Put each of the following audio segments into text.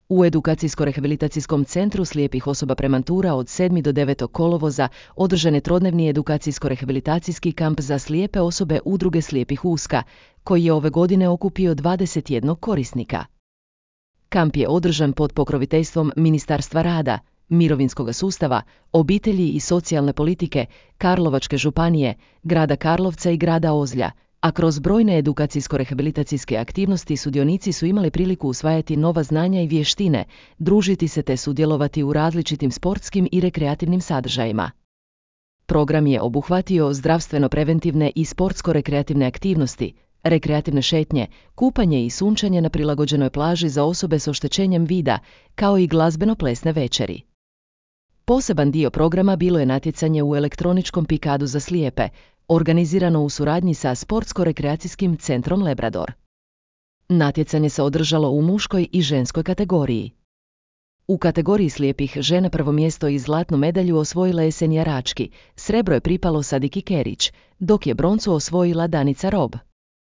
U Edukacijsko-rehabilitacijskom centru slijepih osoba Premantura od 7. do 9. kolovoza održan je trodnevni edukacijsko-rehabilitacijski kamp za slijepe osobe Udruge slijepih Uska, koji je ove godine okupio 21 korisnika. Kamp je održan pod pokroviteljstvom Ministarstva rada, mirovinskog sustava, obitelji i socijalne politike, Karlovačke županije, grada Karlovca i grada Ozlja, a kroz brojne edukacijsko-rehabilitacijske aktivnosti sudionici su imali priliku usvajati nova znanja i vještine, družiti se te sudjelovati u različitim sportskim i rekreativnim sadržajima. Program je obuhvatio zdravstveno-preventivne i sportsko-rekreativne aktivnosti, rekreativne šetnje, kupanje i sunčanje na prilagođenoj plaži za osobe s oštećenjem vida, kao i glazbeno-plesne večeri. Poseban dio programa bilo je natjecanje u elektroničkom pikadu za slijepe, organizirano u suradnji sa Sportsko-rekreacijskim centrom Lebrador. Natjecanje se održalo u muškoj i ženskoj kategoriji. U kategoriji slijepih žena prvo mjesto i zlatnu medalju osvojila je Senja Rački, srebro je pripalo Sadiki Kerić, dok je broncu osvojila Danica Rob.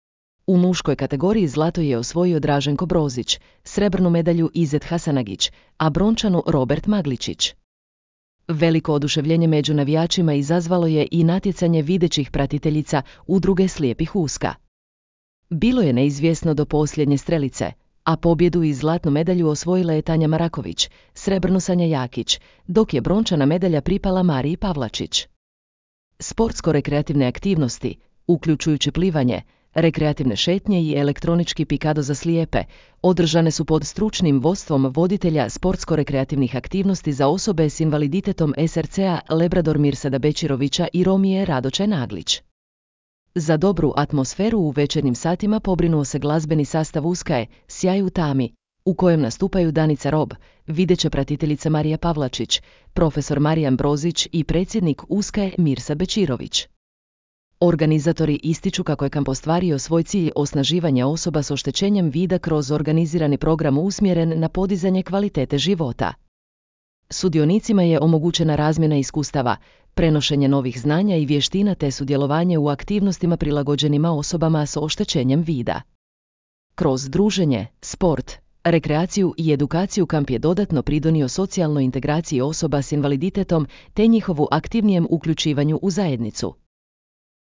U muškoj kategoriji zlato je osvojio Draženko Brozić, srebrnu medalju Izet Hasanagić, a brončanu Robert Magličić. Veliko oduševljenje među navijačima izazvalo je i natjecanje videćih pratiteljica Udruge slijepih Uska. Bilo je neizvjesno do posljednje strelice, a pobjedu i zlatnu medalju osvojila je Tanja Maraković, srebrnu Sanja Jakić, dok je brončana medalja pripala Mariji Pavlačić. Sportsko-rekreativne aktivnosti, uključujući plivanje, rekreativne šetnje i elektronički pikado za slijepe, održane su pod stručnim vodstvom voditelja sportsko-rekreativnih aktivnosti za osobe s invaliditetom SRC-a Lebrador Mirsada Bečirovića i Romije Radoče Naglić. Za dobru atmosferu u večernjim satima pobrinuo se glazbeni sastav Uskaje Sjaj u tami, u kojem nastupaju Danica Rob, videća pratiteljica Marija Pavlačić, profesor Marijan Brozić i predsjednik Uskaje Mirsa Bečirović. Organizatori ističu kako je kamp ostvario svoj cilj osnaživanja osoba s oštećenjem vida kroz organizirani program usmjeren na podizanje kvalitete života. Sudionicima je omogućena razmjena iskustava, prenošenje novih znanja i vještina te sudjelovanje u aktivnostima prilagođenima osobama s oštećenjem vida. Kroz druženje, sport, rekreaciju i edukaciju kamp je dodatno pridonio socijalnoj integraciji osoba s invaliditetom te njihovu aktivnijem uključivanju u zajednicu.